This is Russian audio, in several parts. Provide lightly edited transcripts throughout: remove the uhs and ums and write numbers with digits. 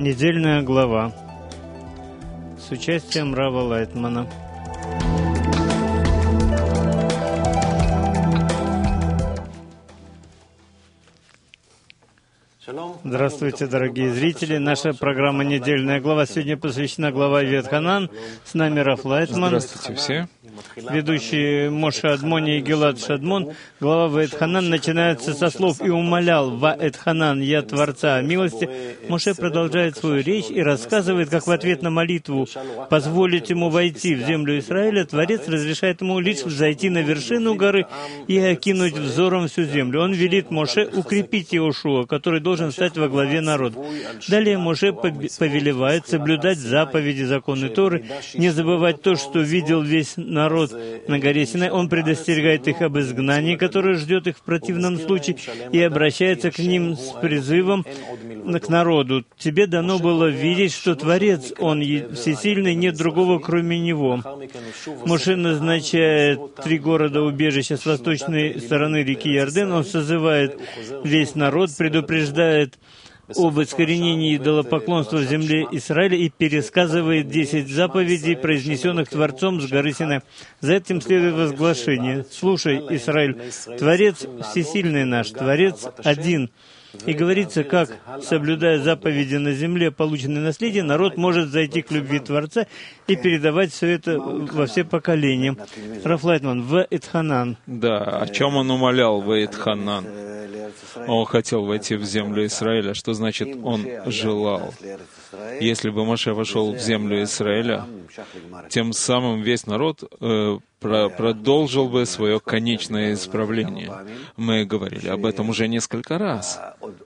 Недельная глава с участием Рава Лайтмана. Здравствуйте, дорогие зрители. Наша программа «Недельная глава» сегодня посвящена главе Ваэт-Ханан. С нами Рав Лайтман. Здравствуйте все. Ведущие Моше Адмони и Гилад Шадмон. Глава Ваэт-Ханан начинается со слов «И умолял Ваэт-Ханан, я Творца о милости». Моше продолжает свою речь и рассказывает, как в ответ на молитву позволить ему войти в землю Израиля, Творец разрешает ему лишь зайти на вершину горы и окинуть взором всю землю. Он велит Моше укрепить Иошуа, который должен стать во главе народа. Далее Моше повелевает соблюдать заповеди, законы Торы, не забывать то, что видел весь народ на горе Синай. Он предостерегает их об изгнании, которое ждет их в противном случае, и обращается к ним с призывом к народу. «Тебе дано было видеть, что Творец, Он всесильный, нет другого, кроме Него». Моше назначает 3 города-убежища с восточной стороны реки Иорден. Он созывает весь народ, предупреждает об искоренении идолопоклонства в земле Израиля и пересказывает 10 заповедей, произнесенных Творцом с горы Синай. За этим следует возглашение: «Слушай, Израиль, Творец всесильный наш, Творец один». И говорится, как, соблюдая заповеди на земле, полученное наследие, народ может зайти к любви Творца и передавать все это во все поколения. Рав Лайтман, Ваэт-Ханан. Да, о чем он умолял Ваэт-Ханан? Он хотел войти в землю Израиля. Что значит «он желал»? Если бы Моше вошел в землю Израиля, тем самым весь народ продолжил бы свое конечное исправление. Мы говорили об этом уже несколько раз,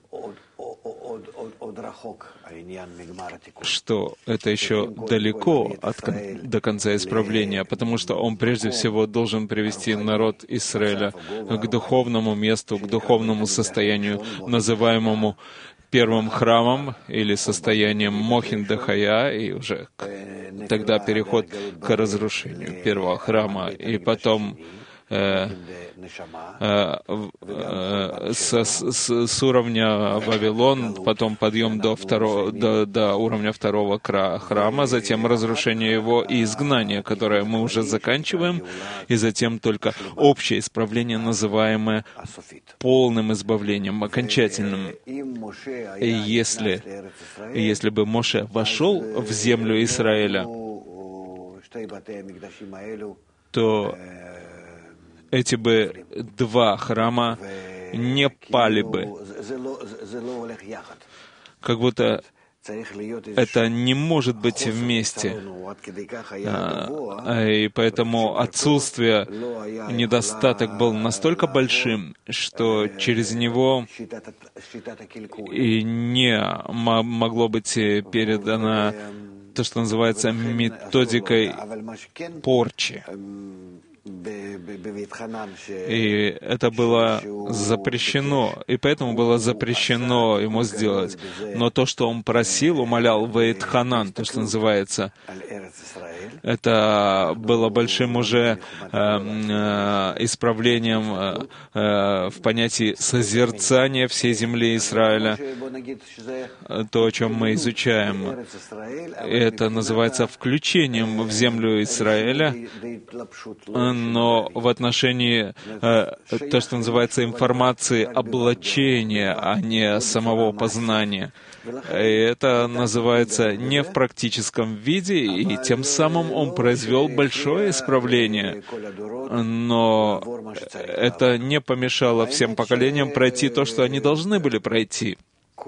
что это еще далеко до конца исправления, потому что он прежде всего должен привести народ Израиля к духовному месту, к духовному состоянию, называемому первым храмом или состоянием Мохин Дахая, и уже тогда переход к разрушению первого храма, и потом с уровня Вавилон, потом подъем до уровня второго храма, затем разрушение его и изгнание, которое мы уже заканчиваем, и затем только общее исправление, называемое полным избавлением, окончательным. И если бы Моше вошел в землю Израиля, то эти бы 2 храма не пали бы. Как будто это не может быть вместе. И поэтому отсутствие, недостаток был настолько большим, что через него и не могло быть передано то, что называется методикой порчи. И это было запрещено, и поэтому было запрещено ему сделать. Но то, что он просил, умолял Ваэт-Ханан, то, что называется, это было большим уже исправлением в понятии созерцания всей земли Израиля, то, о чем мы изучаем. Это называется включением в землю Израиля, но в отношении то, что называется информации облачения, а не самого познания. И это называется не в практическом виде, и тем самым он произвел большое исправление. Но это не помешало всем поколениям пройти то, что они должны были пройти.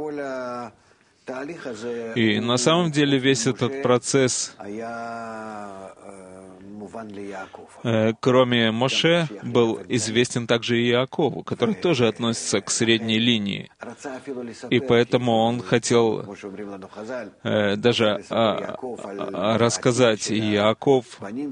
И на самом деле весь этот процесс, кроме Моше, был известен также и Иакову, который тоже относится к средней линии. И поэтому он хотел даже рассказать Иаков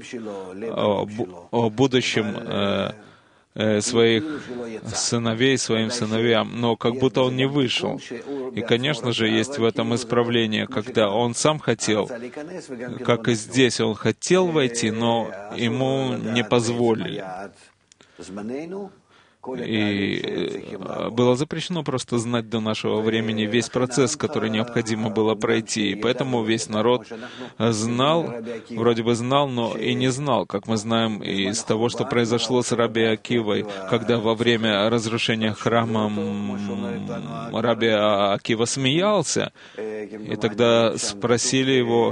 о будущем своих сыновей своим сыновьям, но как будто он не вышел. И, конечно же, есть в этом исправление, когда он сам хотел, как и здесь, он хотел войти, но ему не позволили. И было запрещено просто знать до нашего времени весь процесс, который необходимо было пройти. И поэтому весь народ знал, вроде бы знал, но и не знал, как мы знаем из того, что произошло с Раби Акивой, когда во время разрушения храма Раби Акива смеялся, и тогда спросили его: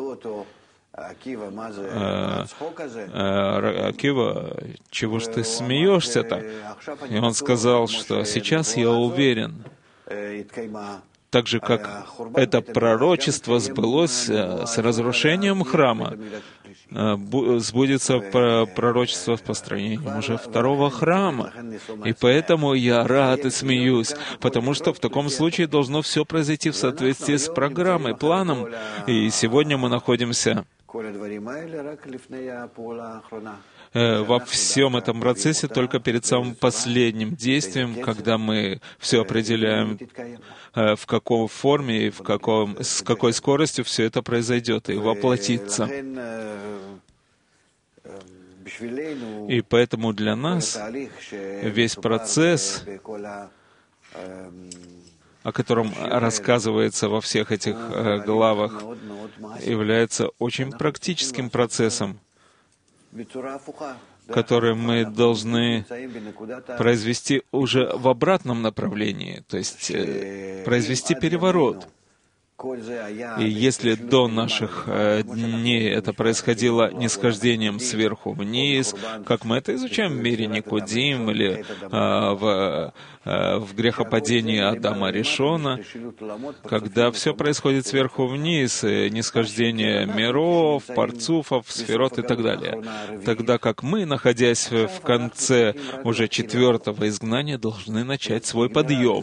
Акива, чего ж ты смеешься-то? И он сказал, что сейчас я уверен, так же, как это пророчество сбылось с разрушением храма, сбудется пророчество с построением уже второго храма. И поэтому я рад и смеюсь, потому что в таком случае должно все произойти в соответствии с программой, планом. И сегодня мы находимся во всем этом процессе только перед самым последним действием, когда мы все определяем, в какой форме и с какой скоростью все это произойдет и воплотится. И поэтому для нас весь процесс, о котором рассказывается во всех этих главах, является очень практическим процессом, который мы должны произвести уже в обратном направлении, то есть произвести переворот. И если до наших дней это происходило нисхождением сверху вниз, как мы это изучаем в мире Никодим или в грехопадении Адама Ришона, когда все происходит сверху вниз, нисхождение миров, парцуфов, сферот и так далее, тогда как мы, находясь в конце уже 4-го изгнания, должны начать свой подъем.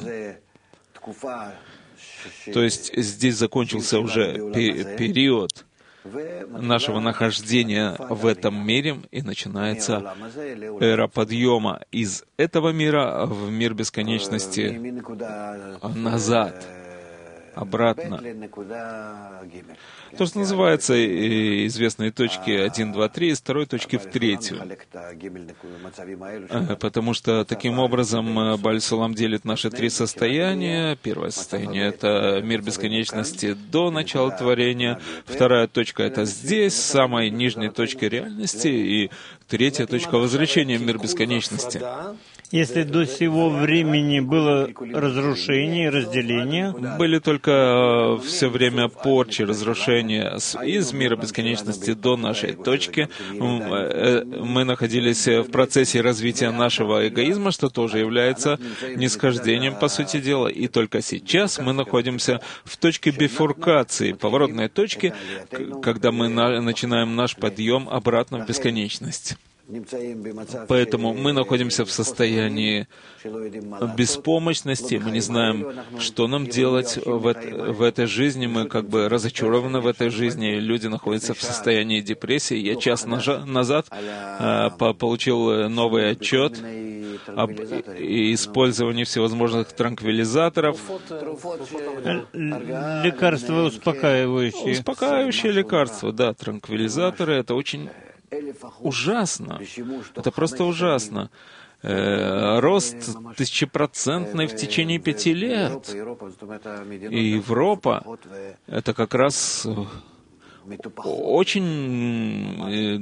То есть здесь закончился уже период нашего нахождения в этом мире, и начинается эра подъема из этого мира в мир бесконечности назад, обратно. То, что называется известные точки 1, 2, 3, из второй точки в третью. Потому что таким образом Бааль Сулам делит наши 3 состояния. Первое состояние — это мир бесконечности до начала творения. Вторая точка — это здесь, самой нижней точкой реальности. И третья точка — возвращения в мир бесконечности. Если до сего времени было разрушение, разделение, были только все время порчи, разрушения из мира бесконечности до нашей точки. Мы находились в процессе развития нашего эгоизма, что тоже является нисхождением, по сути дела. И только сейчас мы находимся в точке бифуркации, поворотной точке, когда мы начинаем наш подъем обратно в бесконечность. Поэтому мы находимся в состоянии беспомощности, мы не знаем, что нам делать в этой жизни, мы как бы разочарованы в этой жизни, люди находятся в состоянии депрессии. Я час назад получил новый отчет об использовании всевозможных транквилизаторов. Лекарства успокаивающие. Успокаивающие лекарства, да, транквилизаторы — это очень ужасно. Это просто ужасно. Рост 1000% в течение 5 лет. И Европа — это как раз очень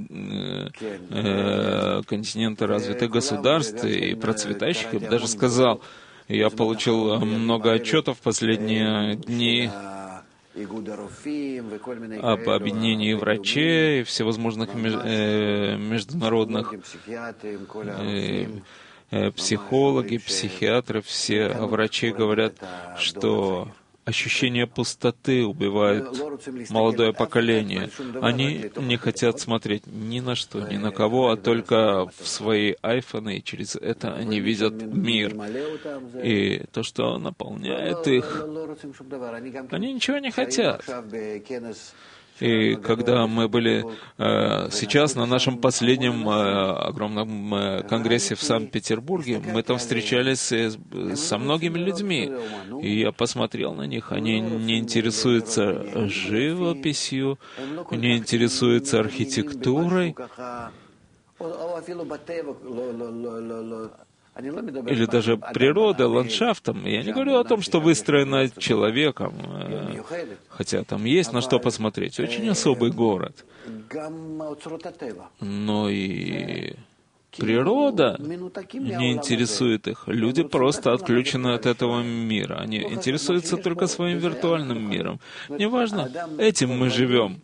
континенты развитых государств и процветающих, я бы даже сказал. Я получил много отчетов в последние дни об объединении врачей, всевозможных международных психологи, психиатры, все врачи говорят, что ощущение пустоты убивает молодое поколение. Они не хотят смотреть ни на что, ни на кого, а только в свои айфоны, и через это они видят мир. И то, что наполняет их, они ничего не хотят. И когда мы были сейчас на нашем последнем огромном конгрессе в Санкт-Петербурге, мы там встречались со многими людьми, и я посмотрел на них. Они не интересуются живописью, не интересуются архитектурой. или даже природой, ландшафтом. Я не говорю о том, что выстроено человеком, хотя там есть на что посмотреть. Очень особый город. Но и природа не интересует их. Люди просто отключены от этого мира. Они интересуются только своим виртуальным миром. Неважно, этим мы живем.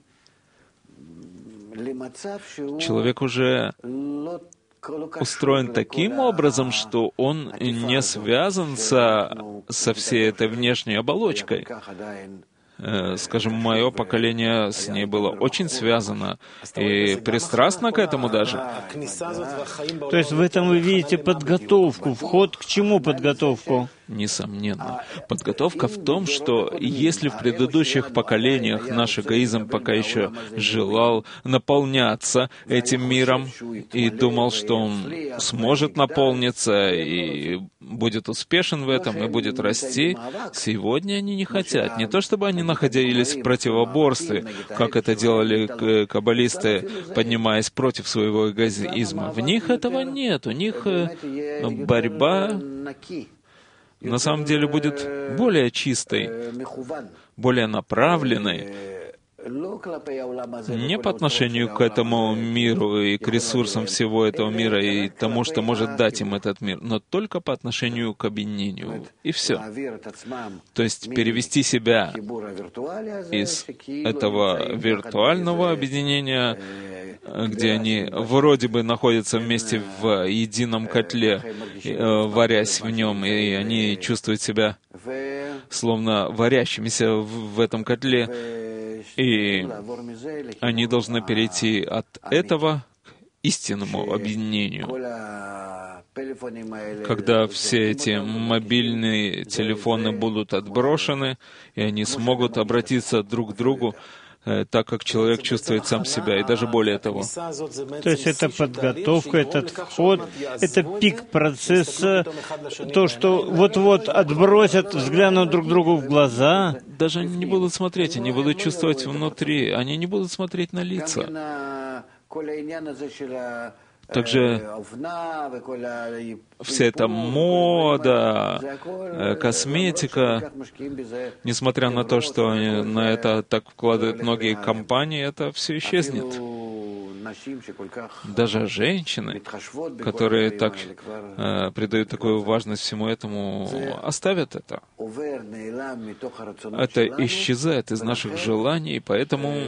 Человек уже устроен таким образом, что он не связан со всей этой внешней оболочкой. Скажем, мое поколение с ней было очень связано и пристрастно к этому даже. То есть в этом вы видите подготовку. Вход к чему подготовку? Несомненно. Подготовка в том, что если в предыдущих поколениях наш эгоизм пока еще желал наполняться этим миром и думал, что он сможет наполниться и будет успешен в этом и будет расти, сегодня они не хотят. Не то чтобы они находились в противоборстве, как это делали каббалисты, поднимаясь против своего эгоизма. В них этого нет. У них борьба на самом деле будет более чистой, более направленной, не по отношению к этому миру и к ресурсам всего этого мира и тому, что может дать им этот мир, но только по отношению к объединению. И все. То есть перевести себя из этого виртуального объединения, где они вроде бы находятся вместе в едином котле, варясь в нем, и они чувствуют себя словно варящимися в этом котле, и они должны перейти от этого к истинному объединению. Когда все эти мобильные телефоны будут отброшены, и они смогут обратиться друг к другу, так как человек чувствует сам себя, и даже более того. То есть это подготовка, этот вход, это пик процесса, то, что вот-вот отбросят, взглянут друг другу в глаза. Даже они не будут смотреть, они будут чувствовать внутри, они не будут смотреть на лица. Также вся эта мода, косметика, несмотря на то, что на это так вкладывают многие компании, это все исчезнет. Даже женщины, которые так придают такую важность всему этому, оставят это. Это исчезает из наших желаний, поэтому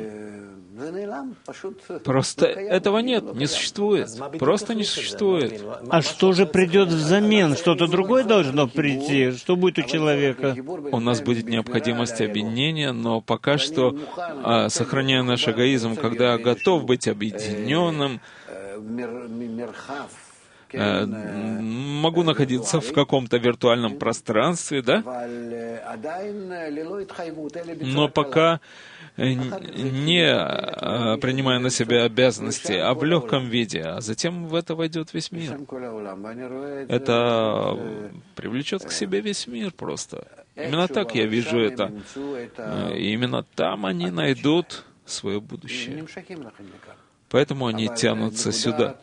просто этого нет, не существует. Просто не существует. А что же придет взамен? Что-то другое должно прийти? Что будет у человека? У нас будет необходимость объединения, но пока что, сохраняя наш эгоизм, когда я готов быть объединенным, могу находиться в каком-то виртуальном пространстве, да? Но пока не принимая на себя обязанности, а в легком виде, а затем в это войдет весь мир. Это привлечет к себе весь мир просто. Именно так я вижу это. И именно там они найдут свое будущее. Поэтому они тянутся сюда.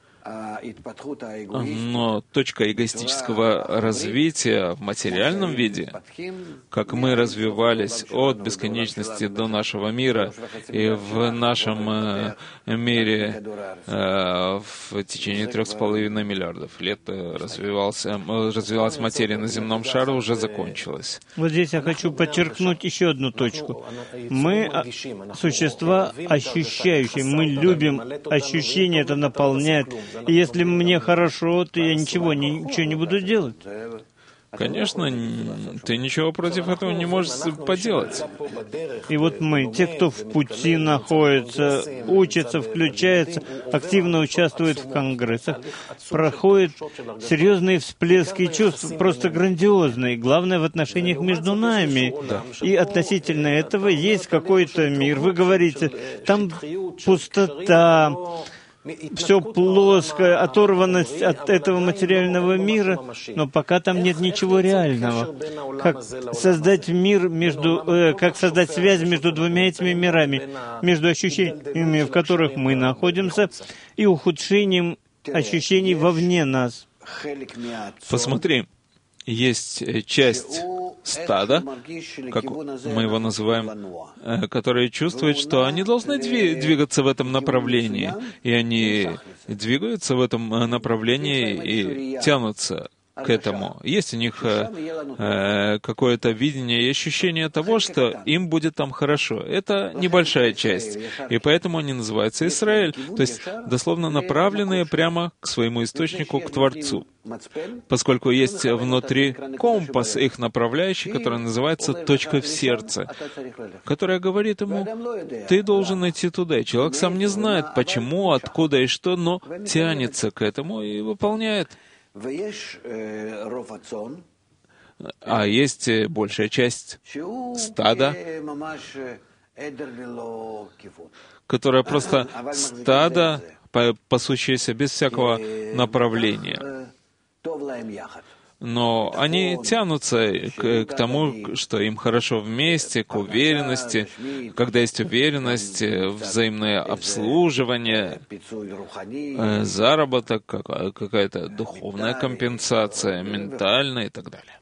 Но точка эгоистического развития в материальном виде, как мы развивались от бесконечности до нашего мира, и в нашем мире в течение 3,5 миллиардов лет развивалась материя на земном шаре, уже закончилась. Вот здесь я хочу подчеркнуть еще одну точку. Мы существа ощущающие, мы любим ощущения, это наполняет. И если мне хорошо, то я ничего не буду делать. Конечно, ты ничего против этого не можешь поделать. И вот мы, те, кто в пути находится, учатся, включаются, активно участвуют в конгрессах, проходят серьезные всплески чувств, просто грандиозные. Главное в отношениях между нами. Да. И относительно этого есть какой-то мир. Вы говорите, там пустота, все плоское, оторванность от этого материального мира, но пока там нет ничего реального. Как создать мир как создать связь между двумя этими мирами, между ощущениями, в которых мы находимся, и ухудшением ощущений вовне нас. Посмотри, есть часть стада, как мы его называем, которые чувствуют, что они должны двигаться в этом направлении, и они двигаются в этом направлении и тянутся к этому. Есть у них какое-то видение и ощущение того, что им будет там хорошо. Это небольшая часть, и поэтому они называются Израиль, то есть дословно направленные прямо к своему источнику, к Творцу. Поскольку есть внутри компас, их направляющий, который называется точка в сердце, которая говорит ему, ты должен идти туда. И человек сам не знает, почему, откуда и что, но тянется к этому и выполняет. А есть большая часть стада, которая просто стадо, пасущееся без всякого направления. Но они тянутся к тому, что им хорошо вместе, к уверенности. Когда есть уверенность, взаимное обслуживание, заработок, какая-то духовная компенсация, ментальная и так далее.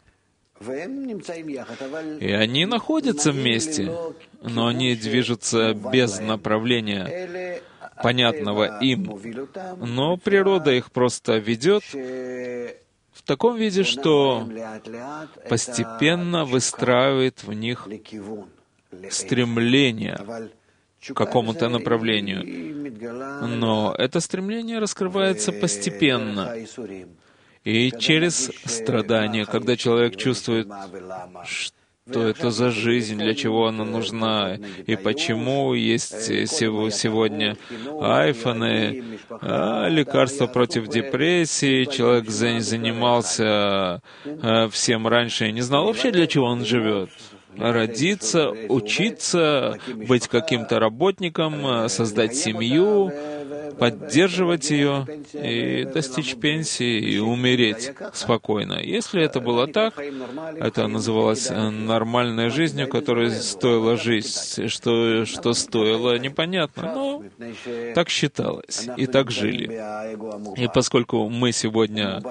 И они находятся вместе, но они движутся без направления, понятного им. Но природа их просто ведет в таком виде, что постепенно выстраивает в них стремление к какому-то направлению. Но это стремление раскрывается постепенно. И через страдания, когда человек чувствует, что это за жизнь, для чего она нужна, и почему есть сегодня айфоны, лекарства против депрессии, человек занимался всем раньше и не знал вообще, для чего он живет. Родиться, учиться, быть каким-то работником, создать семью, поддерживать ее и достичь пенсии и умереть спокойно. Если это было так, это называлось нормальной жизнью, которой стоило жить, что стоило, непонятно, но так считалось, и так жили. И поскольку мы сегодня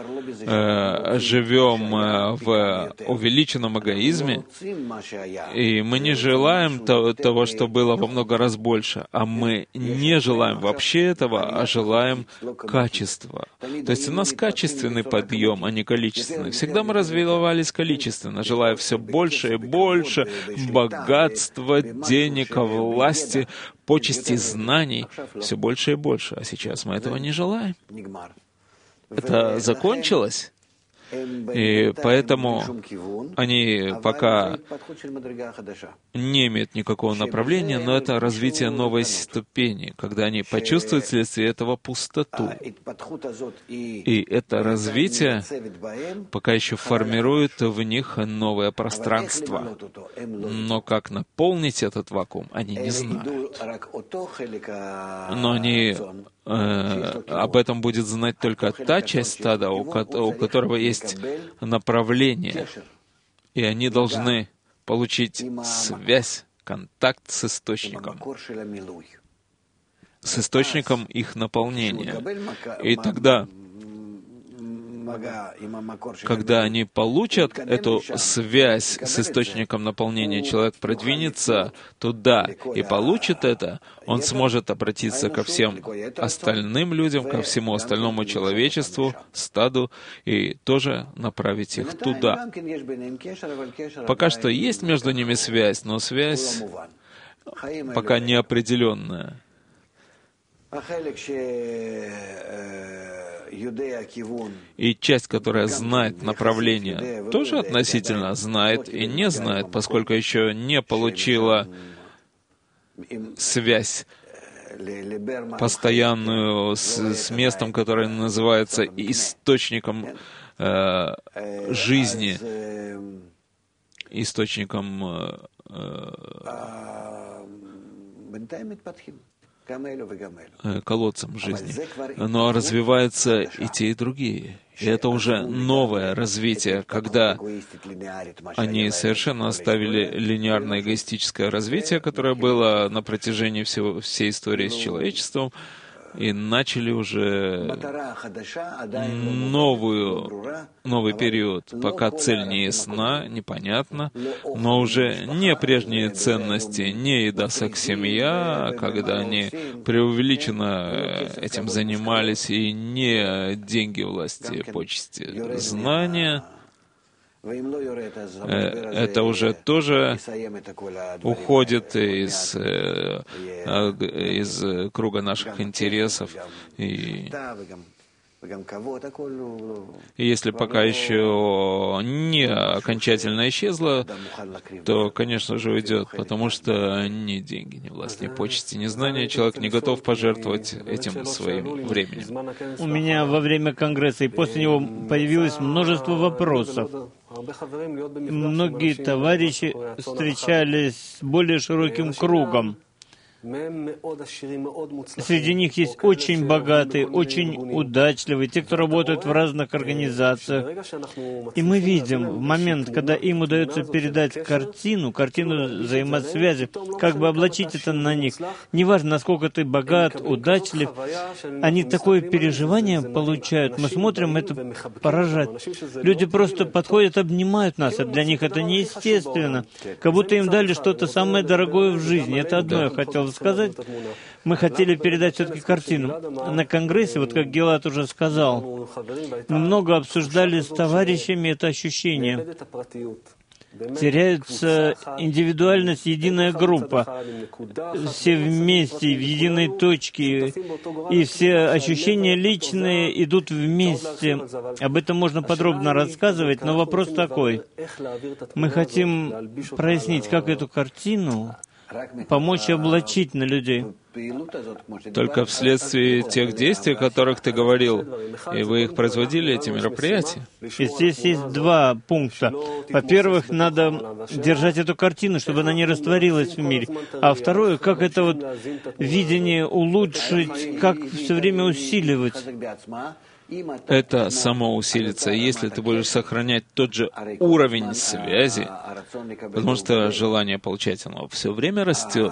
живем в увеличенном эгоизме, и мы не желаем того, что было во много раз больше, а мы не желаем вообще этого, а желаем качества. То есть у нас качественный подъем, а не количественный. Всегда мы развивались количественно, желая все больше и больше богатства, денег, власти, почестей, знаний, все больше и больше. А сейчас мы этого не желаем. Это закончилось. И поэтому они пока не имеют никакого направления, но это развитие новой ступени, когда они почувствуют вследствие этого пустоту. И это развитие пока еще формирует в них новое пространство. Но как наполнить этот вакуум, они не знают. Но они об этом будет знать только та часть стада, у которого есть направление, и они должны получить связь, контакт с источником их наполнения. И тогда, когда они получат эту связь с источником наполнения, человек продвинется туда и получит это, он сможет обратиться ко всем остальным людям, ко всему остальному человечеству, стаду, и тоже направить их туда. Пока что есть между ними связь, но связь пока неопределенная. И часть, которая знает направление, тоже относительно знает и не знает, поскольку еще не получила связь постоянную с местом, которое называется источником жизни, источником колодцем жизни. Но развиваются и те, и другие. И это уже новое развитие, когда они совершенно оставили линейное эгоистическое развитие, которое было на протяжении всей истории с человечеством, и начали уже новый период. Пока цель не ясна, непонятна, но уже не прежние ценности, не еда, секс, семья, когда они преувеличенно этим занимались, и не деньги, власти, почести, знания. Это уже тоже уходит из круга наших интересов. И если пока еще не окончательно исчезло, то, конечно же, уйдет, потому что ни деньги, ни власть, ни почести, ни знания человек не готов пожертвовать этим своим временем. У меня во время Конгресса и после него появилось множество вопросов. Многие товарищи встречались с более широким кругом. Среди них есть очень богатые, очень удачливые, те, кто работают в разных организациях. И мы видим, в момент, когда им удается передать картину взаимосвязи, как бы облачить это на них, неважно, насколько ты богат, удачлив, они такое переживание получают. Мы смотрим, это поражает. Люди просто подходят, обнимают нас, а для них это неестественно. Как будто им дали что-то самое дорогое в жизни. Это одно я хотел сказать. Мы хотели передать все-таки картину. На Конгрессе, вот как Гилад уже сказал, мы много обсуждали с товарищами это ощущение. Теряется индивидуальность, единая группа. Все вместе, в единой точке. И все ощущения личные идут вместе. Об этом можно подробно рассказывать, но вопрос такой. Мы хотим прояснить, как эту картину помочь облачить на людей. Только вследствие тех действий, о которых ты говорил, и вы их производили, эти мероприятия. И здесь есть два пункта. Во-первых, надо держать эту картину, чтобы она не растворилась в мире. А второе, как это вот видение улучшить, как все время усиливать. Это само усилится, если ты будешь сохранять тот же уровень связи, потому что желание получать оно все время растет.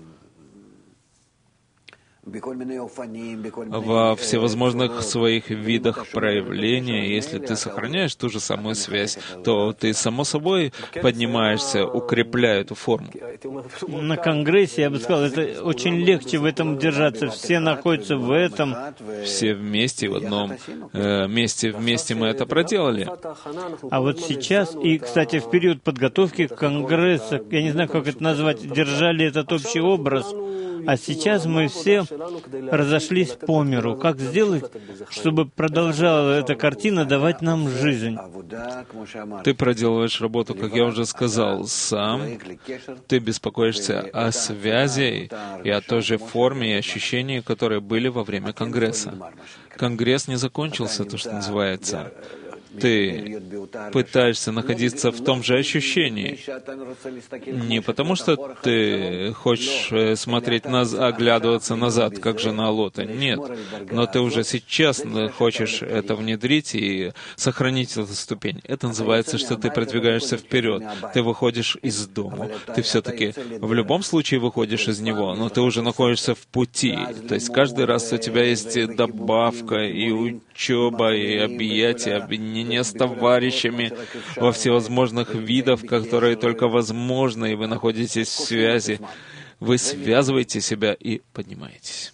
Во всевозможных своих видах проявления, если ты сохраняешь ту же самую связь, то ты, само собой, поднимаешься, укрепляя эту форму. На Конгрессе, я бы сказал, это очень легче в этом держаться. Все находятся в этом. Все вместе, в одном месте, вместе мы это проделали. А вот сейчас, и, кстати, в период подготовки к Конгрессу, я не знаю, как это назвать, держали этот общий образ. А сейчас мы все разошлись по миру. Как сделать, чтобы продолжала эта картина давать нам жизнь? Ты проделываешь работу, как я уже сказал, сам. Ты беспокоишься о связи и о той же форме и ощущении, которые были во время Конгресса. Конгресс не закончился, то, что называется. Ты пытаешься находиться в том же ощущении. Не потому, что ты хочешь смотреть оглядываться назад, как жена Лота. Нет. Но ты уже сейчас хочешь это внедрить и сохранить эту ступень. Это называется, что ты продвигаешься вперед. Ты выходишь из дома. Ты все-таки в любом случае выходишь из него, но ты уже находишься в пути. То есть каждый раз у тебя есть добавка и учеба, и объятия, объединение с товарищами во всевозможных видах, которые только возможны, и вы находитесь в связи. Вы связываете себя и поднимаетесь.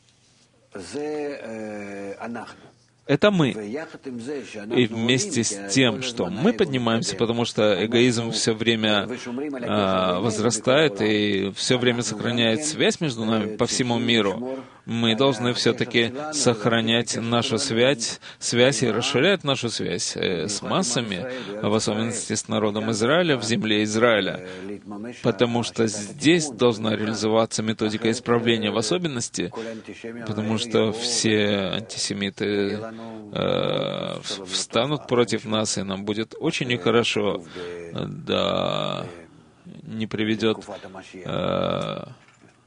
Это мы. И вместе с тем, что мы поднимаемся, потому что эгоизм все время возрастает и все время сохраняет связь между нами по всему миру, мы должны все-таки сохранять нашу связь и расширять нашу связь с массами, в особенности с народом Израиля в земле Израиля, потому что здесь должна реализоваться методика исправления в особенности, потому что все антисемиты встанут против нас, и нам будет очень нехорошо, да не приведет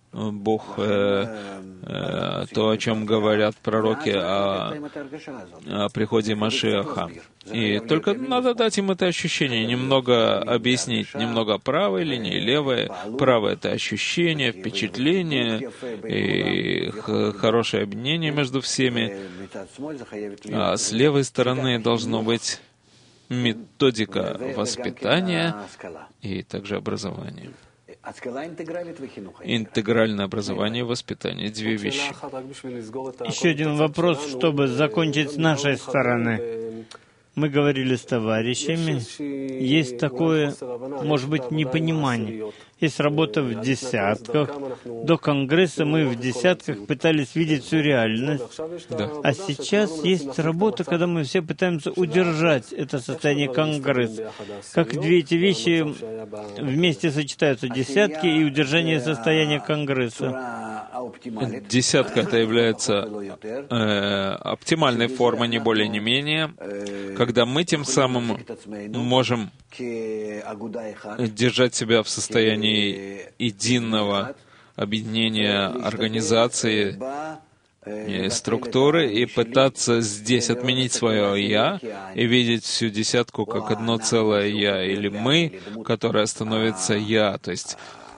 Бог, то, о чем говорят пророки о приходе Машиаха. И только надо дать им это ощущение, немного объяснить, немного правой линии, левой. Правое — это ощущение, впечатление и хорошее объединение между всеми. А с левой стороны должно быть методика воспитания и также образования. Интегральное образование и воспитание — две вещи. Еще один вопрос, чтобы закончить с нашей стороны. Мы говорили с товарищами, есть такое, может быть, непонимание. Есть работа в десятках. До Конгресса мы в десятках пытались видеть всю реальность. Да. А сейчас есть работа, когда мы все пытаемся удержать это состояние Конгресса. Как две эти вещи вместе сочетаются, десятки и удержание состояния Конгресса. Десятка — это является оптимальной формой, не более, не менее, когда мы тем самым можем держать себя в состоянии единого объединения организации, структуры и пытаться здесь отменить свое «я» и видеть всю десятку как одно целое «я», или «мы», которое становится «я», то есть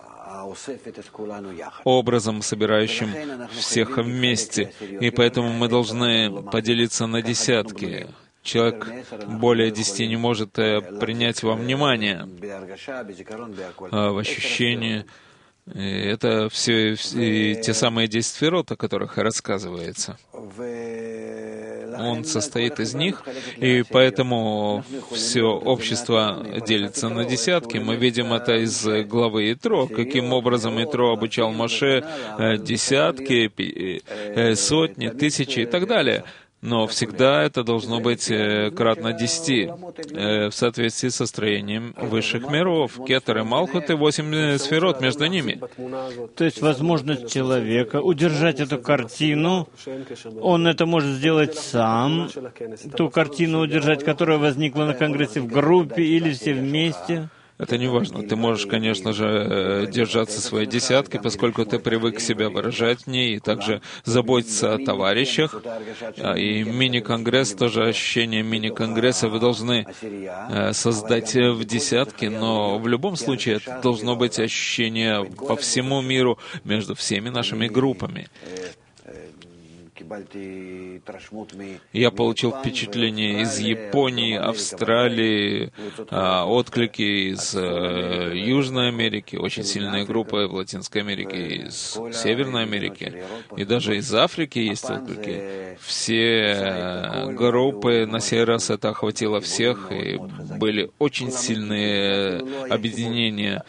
образом, собирающим всех вместе. И поэтому мы должны поделиться на десятки. Человек более 10 не может принять во внимание, в ощущении. Это все те самые 10 сферот, о которых рассказывается. Он состоит из них, и поэтому все общество делится на десятки. Мы видим это из главы Итро, каким образом Итро обучал Моше десятки, сотни, тысячи и так далее. Но всегда это должно быть кратно 10, в соответствии со строением высших миров. Кетер и Малхут и 8 сферот между ними. То есть возможность человека удержать эту картину, он это может сделать сам, ту картину удержать, которая возникла на Конгрессе в группе или все вместе. Это не важно. Ты можешь, конечно же, держаться своей десятки, поскольку ты привык себя выражать в ней, и также заботиться о товарищах. И мини-конгресс, тоже ощущение мини-конгресса вы должны создать в десятке, но в любом случае это должно быть ощущение по всему миру между всеми нашими группами. Я получил впечатление из Японии, Австралии, отклики из Южной Америки, очень сильные группы в Латинской Америке, из Северной Америки, и даже из Африки есть отклики. Все группы, на сей раз это охватило всех, и были очень сильные объединения.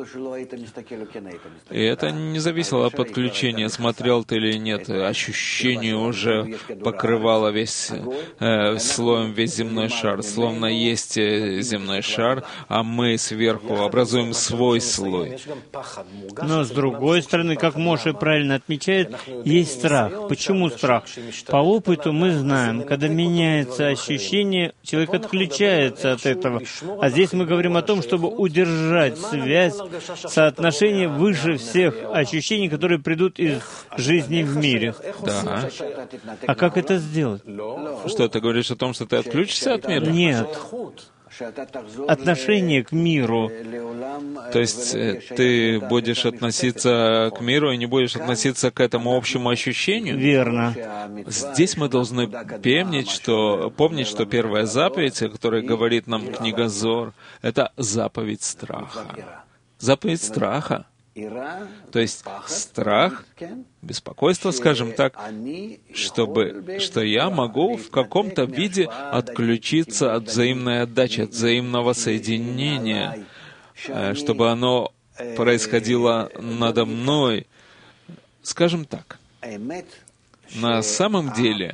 И это не зависело от подключения, смотрел ты или нет, ощущение уже покрывало весь слоем весь земной шар. Словно есть земной шар, а мы сверху образуем свой слой. Но с другой стороны, как Моше правильно отмечает, есть страх. Почему страх? По опыту мы знаем, когда меняется ощущение, человек отключается от этого. А здесь мы говорим о том, чтобы удержать связь, соотношение выше всех ощущений, которые придут из жизни в мире. Да. А как это сделать? Что, ты говоришь о том, что ты отключишься от мира? Нет. Отношение к миру. То есть ты будешь относиться к миру и не будешь относиться к этому общему ощущению? Верно. Здесь мы должны помнить, что первая заповедь, о которой говорит нам книга Зор, это заповедь страха. Заповедь страха. То есть страх, беспокойство, скажем так, что я могу в каком-то виде отключиться от взаимной отдачи, от взаимного соединения, чтобы оно происходило надо мной. Скажем так, на самом деле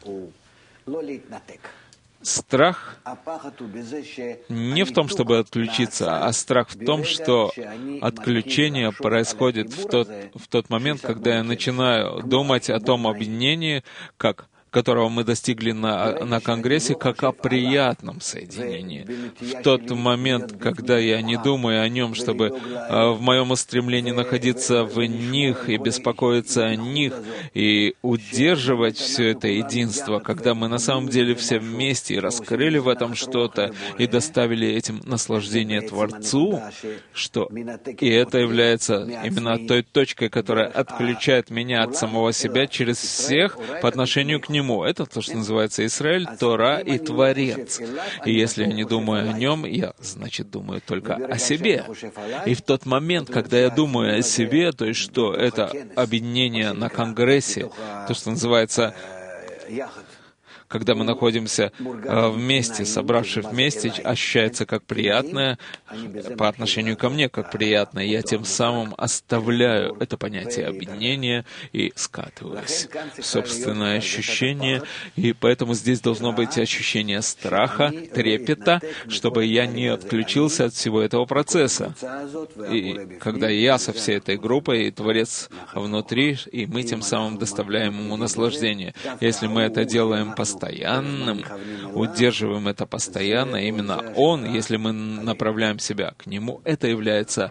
страх не в том, чтобы отключиться, а страх в том, что отключение происходит в тот момент, когда я начинаю думать о том объединении, как которого мы достигли на Конгрессе, как о приятном соединении. В тот момент, когда я не думаю о нем, чтобы в моем устремлении находиться в них и беспокоиться о них, и удерживать все это единство, когда мы на самом деле все вместе и раскрыли в этом что-то, и доставили этим наслаждение Творцу, что и это является именно той точкой, которая отключает меня от самого себя через всех по отношению к Нему. Это то, что называется Израиль, Тора и Творец. И если я не думаю о Нем, я, значит, думаю только о себе. И в тот момент, когда я думаю о себе, то есть что это объединение на Конгрессе, то, что называется, когда мы находимся вместе, собравшись вместе, ощущается как приятное по отношению ко мне, как приятное. Я тем самым оставляю это понятие объединения и скатываюсь в собственное ощущение. И поэтому здесь должно быть ощущение страха, трепета, чтобы я не отключился от всего этого процесса. И когда я со всей этой группой, и Творец внутри, и мы тем самым доставляем ему наслаждение. Если мы это делаем постоянным, удерживаем это постоянно, именно Он, если мы направляем себя к Нему, это является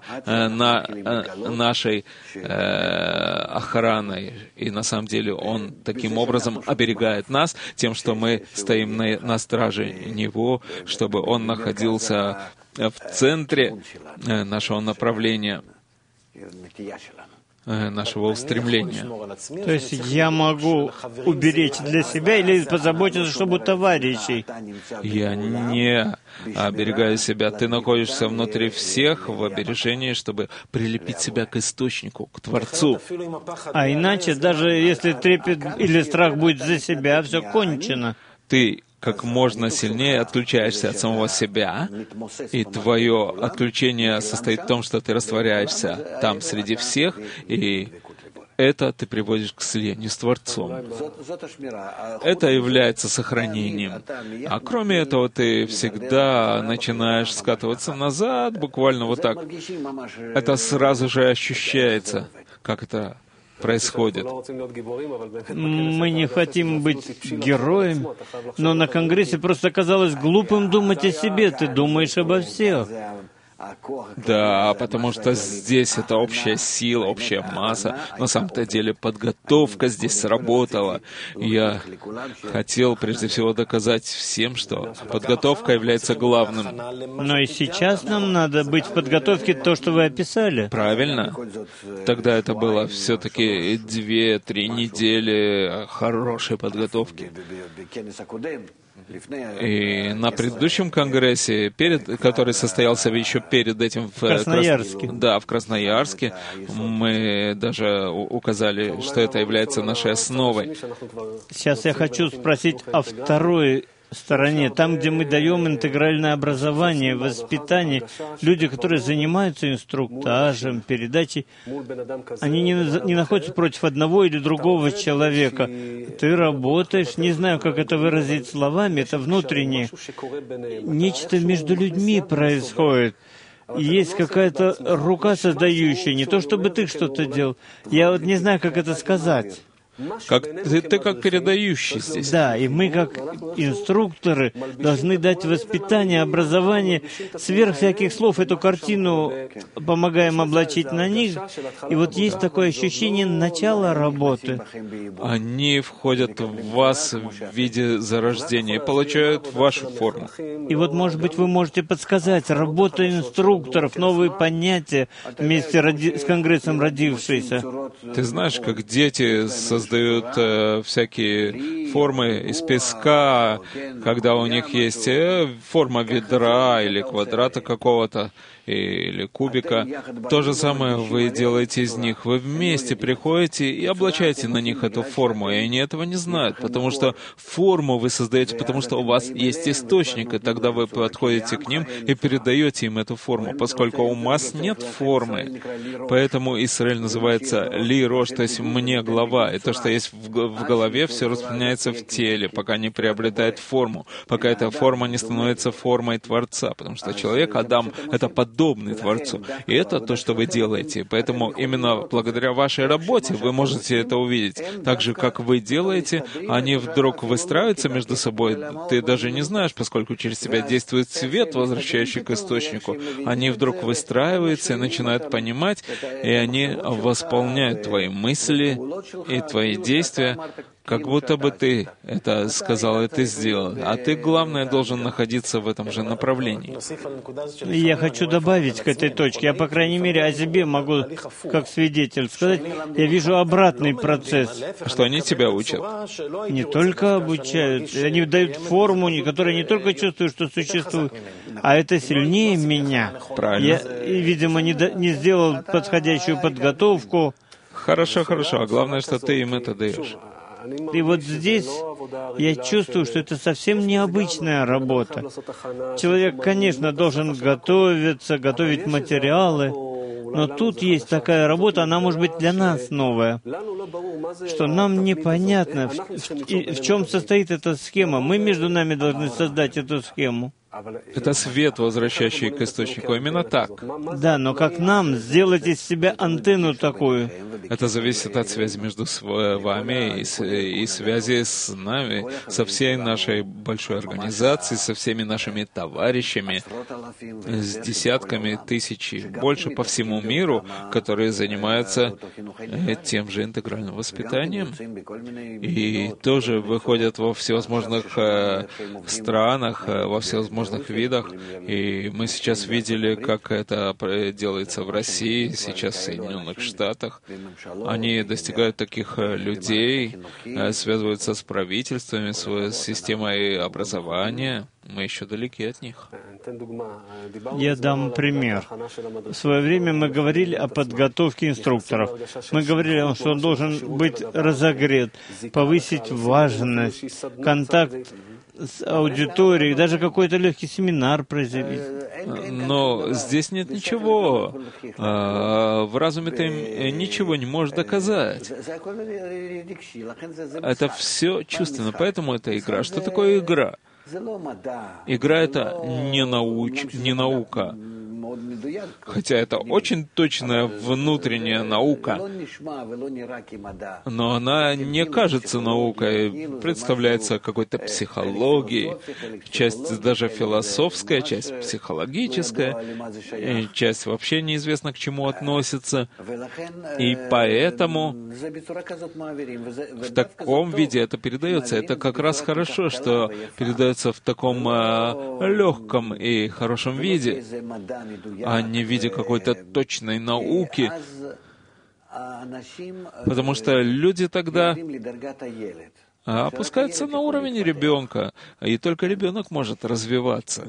нашей охраной. И на самом деле Он таким образом оберегает нас тем, что мы стоим на страже Него, чтобы Он находился в центре нашего направления, нашего устремления. То есть я могу уберечь для себя или позаботиться, чтобы у товарищей. Я не оберегаю себя. Ты находишься внутри всех в обережении, чтобы прилепить себя к источнику, к Творцу. А иначе, даже если трепет или страх будет за себя, все кончено. Ты как можно сильнее отключаешься от самого себя, и твое отключение состоит в том, что ты растворяешься там среди всех, и это ты приводишь к слиянию с Творцом. Это является сохранением. А кроме этого, ты всегда начинаешь скатываться назад, буквально вот так. Это сразу же ощущается, как это происходит. Мы не хотим быть героем, но на Конгрессе просто казалось глупым думать о себе. Ты думаешь обо всех. Да, потому что здесь это общая сила, общая масса. На самом-то деле подготовка здесь сработала. Я хотел прежде всего доказать всем, что подготовка является главным. Но и сейчас нам надо быть в подготовке то, что вы описали. Правильно? Тогда это было все-таки 2-3 недели хорошей подготовки. И на предыдущем конгрессе, который состоялся еще перед этим в Красноярске. Да, в Красноярске, мы даже указали, что это является нашей основой. Сейчас я хочу спросить о второй стороне, там, где мы даем интегральное образование, воспитание. Люди, которые занимаются инструктажем, передачей, они не находятся против одного или другого человека. Ты работаешь, не знаю, как это выразить словами, это внутреннее. Нечто между людьми происходит. Есть какая-то рука создающая, не то чтобы ты что-то делал. Я вот не знаю, как это сказать. Ты как передающий здесь. Да, и мы, как инструкторы, должны дать воспитание, образование, сверх всяких слов. Эту картину помогаем облачить на них. И вот есть такое ощущение начала работы. Они входят в вас в виде зарождения и получают вашу форму. И вот, может быть, вы можете подсказать, работа инструкторов, новые понятия вместе с Конгрессом родившиеся. Ты знаешь, как дети создают всякие формы из песка, когда у них есть форма ведра или квадрата какого-то, или кубика. То же самое вы делаете из них. Вы вместе приходите и облачаете на них эту форму, и они этого не знают, потому что форму вы создаете, потому что у вас есть источник, и тогда вы подходите к ним и передаете им эту форму, поскольку у вас нет формы. Поэтому Израиль называется «Ли Рош», то есть «мне глава». И то, что есть в голове, все распространяется в теле, пока не приобретает форму, пока эта форма не становится формой Творца, потому что человек, Адам, это подобный Творцу. И это то, что вы делаете. Поэтому именно благодаря вашей работе вы можете это увидеть. Так же, как вы делаете, они вдруг выстраиваются между собой. Ты даже не знаешь, поскольку через тебя действует свет, возвращающий к источнику. Они вдруг выстраиваются и начинают понимать, и они восполняют твои мысли и твои действия, как будто бы ты это сказал и ты сделал. А ты, главное, должен находиться в этом же направлении. Я хочу добавить к этой точке. Я, по крайней мере, о себе могу, как свидетель, сказать, я вижу обратный процесс. Что они тебя учат? Не только обучают, они дают форму, которая не только чувствует, что существует, а это сильнее меня. Правильно. Я, видимо, не сделал подходящую подготовку. Хорошо. А главное, что ты им это даешь. И вот здесь я чувствую, что это совсем необычная работа. Человек, конечно, должен готовиться, готовить материалы, но тут есть такая работа, она может быть для нас новая, что нам непонятно, в чем состоит эта схема. Мы между нами должны создать эту схему. Это свет, возвращающий к источнику. Именно так. Да, но как нам сделать из себя антенну такую? Это зависит от связи между вами и связи с нами, со всей нашей большой организацией, со всеми нашими товарищами, с десятками тысяч, больше по всему миру, которые занимаются тем же интегральным воспитанием и тоже выходят во всевозможных странах, во всевозможных видах. И мы сейчас видели, как это делается в России, сейчас в Соединенных Штатах. Они достигают таких людей, связываются с правительствами, с системой образования. Мы еще далеки от них. Я дам пример. В свое время мы говорили о подготовке инструкторов. Мы говорили о том, что он должен быть разогрет, повысить важность, контакт с аудиторией, даже какой-то легкий семинар произвести. Но здесь нет ничего. В разуме ты ничего не можешь доказать. Это все чувственно, поэтому это игра. Что такое игра? Игра — это не наука. Хотя это очень точная внутренняя наука, но она не кажется наукой, представляется какой-то психологией, часть даже философская, часть психологическая, часть вообще неизвестно к чему относится. И поэтому в таком виде это передается. Это как раз хорошо, что передается в таком легком и хорошем виде, а не в виде какой-то точной науки, потому что люди тогда опускаются на уровень ребенка, и только ребенок может развиваться.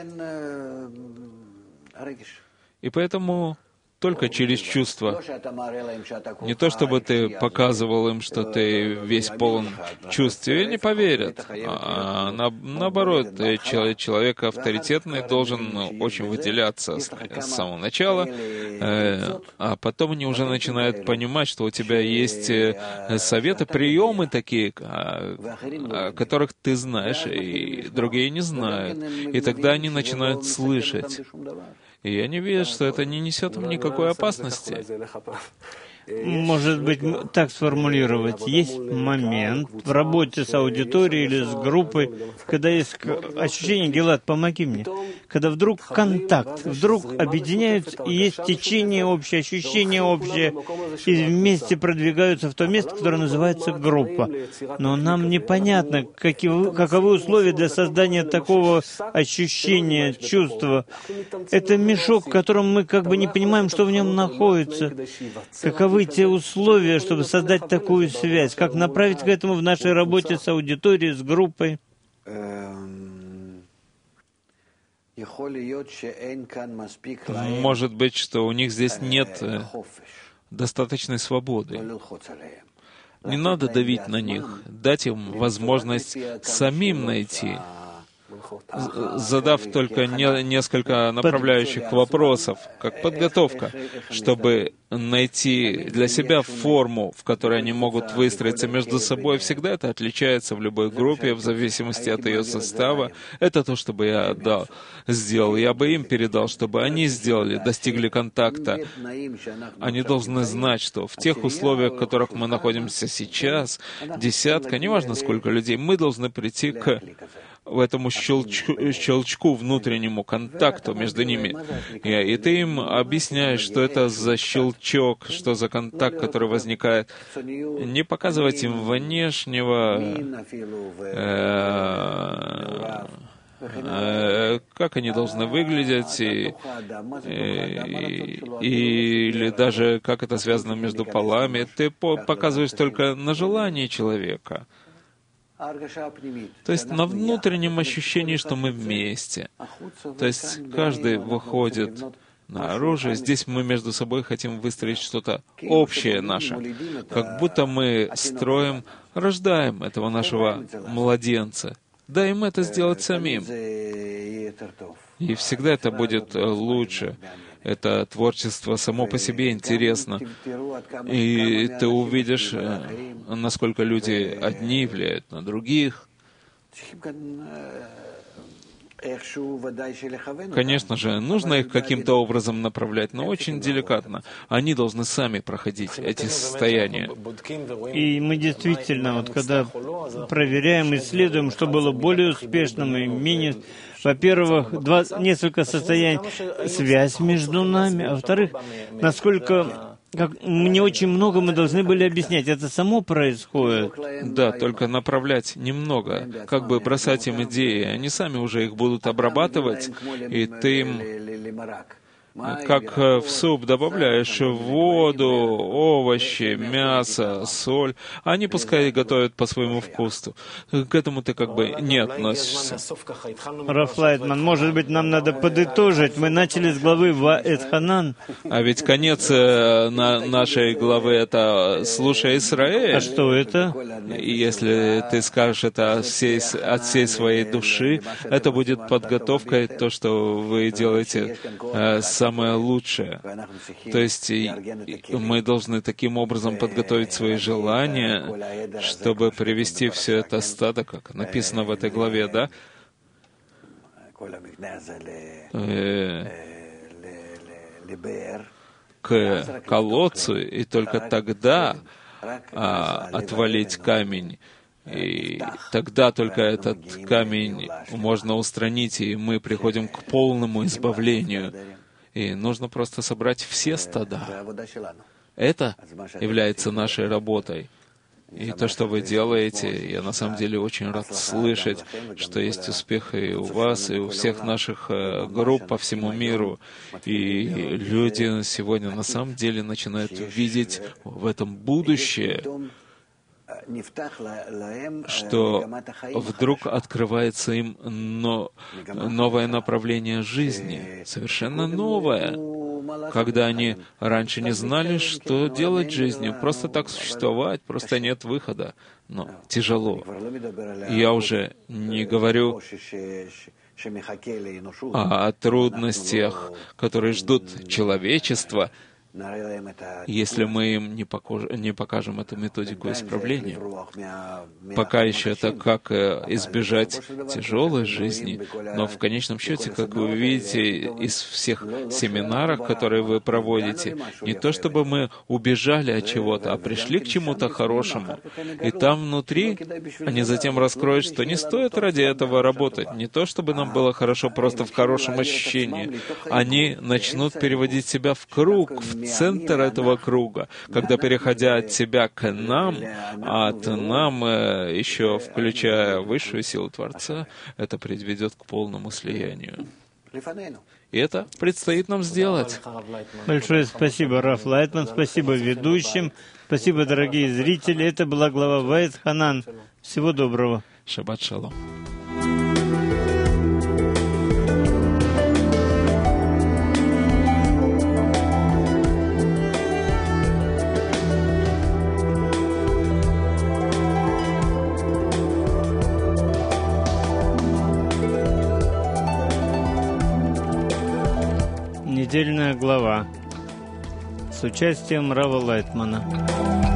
И поэтому только через чувства. Не то, чтобы ты показывал им, что ты весь полон чувств, тебе не поверят. Наоборот, человек авторитетный должен очень выделяться с самого начала, а потом они уже начинают понимать, что у тебя есть советы, приемы такие, которых ты знаешь, и другие не знают. И тогда они начинают слышать. И они видят, что это не несет им никакой опасности. Может быть, так сформулировать. Есть момент в работе с аудиторией или с группой, когда есть ощущение, Гилад, помоги мне, когда вдруг контакт, вдруг объединяются, и есть течение общее, ощущение общее, и вместе продвигаются в то место, которое называется группа. Но нам непонятно, каковы условия для создания такого ощущения, чувства. Это мешок, в котором мы как бы не понимаем, что в нем находится. Каковы те условия, чтобы создать такую связь? Как направить к этому в нашей работе с аудиторией, с группой? Может быть, что у них здесь нет достаточной свободы. Не надо давить на них, дать им возможность самим найти задав только несколько направляющих вопросов, как подготовка, чтобы найти для себя форму, в которой они могут выстроиться между собой. Всегда это отличается в любой группе, в зависимости от ее состава. Это то, что бы я сделал. Я бы им передал, чтобы они сделали, достигли контакта. Они должны знать, что в тех условиях, в которых мы находимся сейчас, десятка, неважно сколько людей, мы должны прийти к этому щелчку, внутреннему контакту между ними. И ты им объясняешь, что это за щелчок, что за контакт, который возникает. Не показывать им внешнего, как они должны выглядеть, или даже как это связано между полами. Ты показываешь только на желании человека. То есть на внутреннем ощущении, что мы вместе. То есть каждый выходит наружу. Здесь мы между собой хотим выстроить что-то общее наше. Как будто мы строим, рождаем этого нашего младенца. Дай им это сделать самим. И всегда это будет лучше. Это творчество само по себе интересно. И ты увидишь, насколько люди одни влияют на других. Конечно же, нужно их каким-то образом направлять, но очень деликатно. Они должны сами проходить эти состояния. И мы действительно, вот когда проверяем, исследуем, что было более успешным и менее... Во-первых, несколько состояний, связь между нами, а во-вторых, насколько... Мне очень много мы должны были объяснять. Это само происходит. Да, только направлять немного. Как бы бросать им идеи. Они сами уже их будут обрабатывать, и ты им, как в суп, добавляешь воду, овощи, мясо, соль. Они пускай готовят по своему вкусу. К этому ты как бы не относишься. Раф Лайтман, может быть, нам надо подытожить. Мы начали с главы Ваэт-Ханан. А ведь конец нашей главы — это «Слушай, Израиль». А что это? И если ты скажешь это от всей своей души, это будет подготовкой, то, что вы делаете самое лучшее. То есть мы должны таким образом подготовить свои желания, чтобы привести все это стадо, как написано в этой главе, да? К колодцу, и только тогда отвалить камень. И тогда только этот камень можно устранить, и мы приходим к полному избавлению. И нужно просто собрать все стада. Это является нашей работой. И то, что вы делаете, я на самом деле очень рад слышать, что есть успех и у вас, и у всех наших групп по всему миру. И люди сегодня на самом деле начинают видеть в этом будущее, что вдруг открывается им новое направление жизни, совершенно новое, когда они раньше не знали, что делать жизнью, просто так существовать, просто нет выхода. Но тяжело. Я уже не говорю о трудностях, которые ждут человечество, если мы им не покажем эту методику исправления. Пока еще это как избежать тяжелой жизни, но в конечном счете, как вы видите из всех семинаров, которые вы проводите, не то чтобы мы убежали от чего-то, а пришли к чему-то хорошему. И там внутри они затем раскроют, что не стоит ради этого работать. Не то чтобы нам было хорошо просто в хорошем ощущении. Они начнут переводить себя в круг, в центр этого круга, когда, переходя от себя к нам, а от нам, еще включая высшую силу Творца, это приведет к полному слиянию. И это предстоит нам сделать. Большое спасибо, Раф Лайтман, спасибо ведущим, спасибо, дорогие зрители. Это была глава Ваэт-Ханан. Всего доброго. Шаббат шалом. недельная глава с участием Рава Лайтмана.